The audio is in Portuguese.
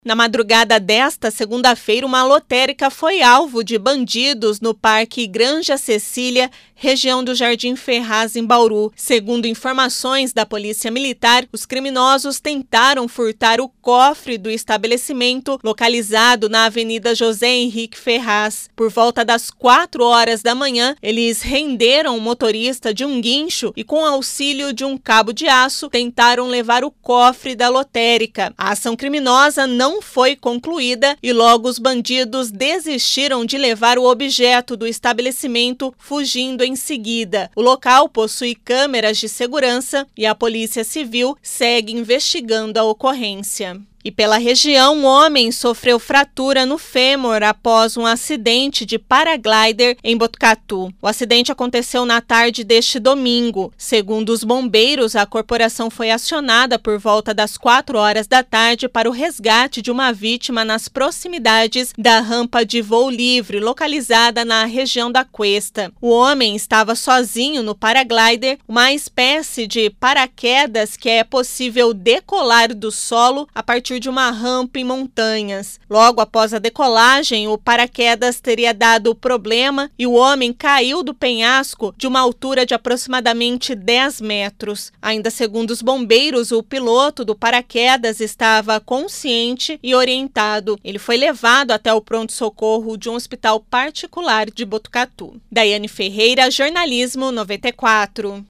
Na madrugada desta segunda-feira, uma lotérica foi alvo de bandidos no Parque Granja Cecília, região do Jardim Ferraz, em Bauru. Segundo informações da Polícia Militar, os criminosos tentaram furtar o cofre do estabelecimento localizado na Avenida José Henrique Ferraz. Por volta das 4 horas da manhã, eles renderam o motorista de um guincho e, com auxílio de um cabo de aço, tentaram levar o cofre da lotérica. A ação criminosa não foi concluída e logo os bandidos desistiram de levar o objeto do estabelecimento, fugindo em seguida. O local possui câmeras de segurança e a Polícia Civil segue investigando a ocorrência. E pela região, um homem sofreu fratura no fêmur após um acidente de paraglider em Botucatu. O acidente aconteceu na tarde deste domingo. Segundo os bombeiros, a corporação foi acionada por volta das 4 horas da tarde para o resgate de uma vítima nas proximidades da rampa de voo livre, localizada na região da Cuesta. O homem estava sozinho no paraglider, uma espécie de paraquedas que é possível decolar do solo a partir de uma rampa em montanhas. Logo após a decolagem, o paraquedas teria dado problema e o homem caiu do penhasco de uma altura de aproximadamente 10 metros. Ainda segundo os bombeiros, o piloto do paraquedas estava consciente e orientado. Ele foi levado até o pronto-socorro de um hospital particular de Botucatu. Daiane Ferreira, Jornalismo 94.